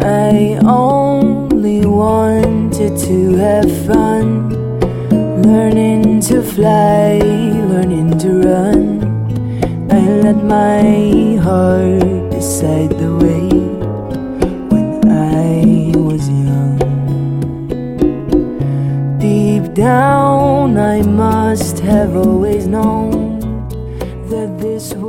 I only wanted to have fun, learning to fly, learning to run. I let my heart decide the way when I was young. Deep down I must have always known that this